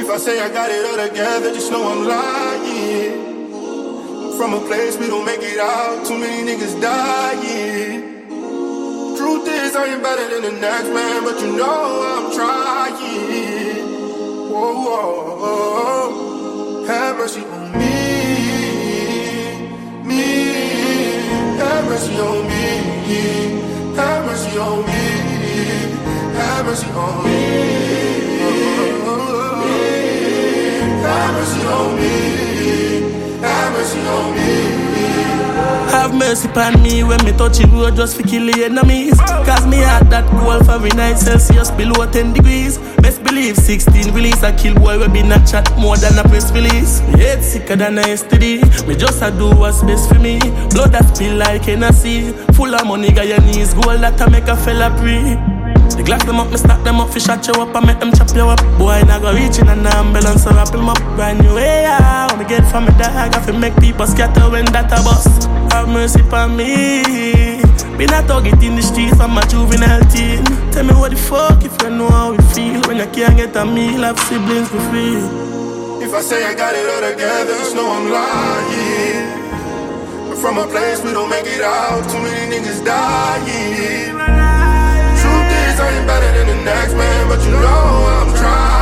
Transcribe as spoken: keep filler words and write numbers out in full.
I say I got it all together, just know I'm lying. From a place we don't make it out, too many niggas dying. Truth is, I ain't better than the next man, but you know I'm trying. Whoa, whoa, whoa. Have mercy on me, me. Have mercy on me, have mercy on me, have mercy on me. Have mercy on me, have mercy on me. Have mercy upon me when me touch the road just for kill the enemies. Cause me had that goal for every night Celsius below ten degrees. Best believe sixteen release a kill boy we been a chat more than a press release. Me head sicker than a S T D. Me just a do what's best for me. Blood that spill like Hennessy. Full of money got your knees gold that a make a fella pray. The glass them up, me stack them up, fi shot you up, I make them chop you up. Boy, now go reach in an ambulance, so wrap him up. Brand new way, yeah, when me get from me dog, I fi make people scatter when that a bust. Have mercy upon me. Been a target in the streets from my juvenile teen. Tell me what the fuck if you know how it feel when you can't get a meal, have siblings for free. If I say I got it all together, just know I'm lying. But from a place we don't make it out, too many niggas dying. I ain't better than the next man, but you know I'm trying.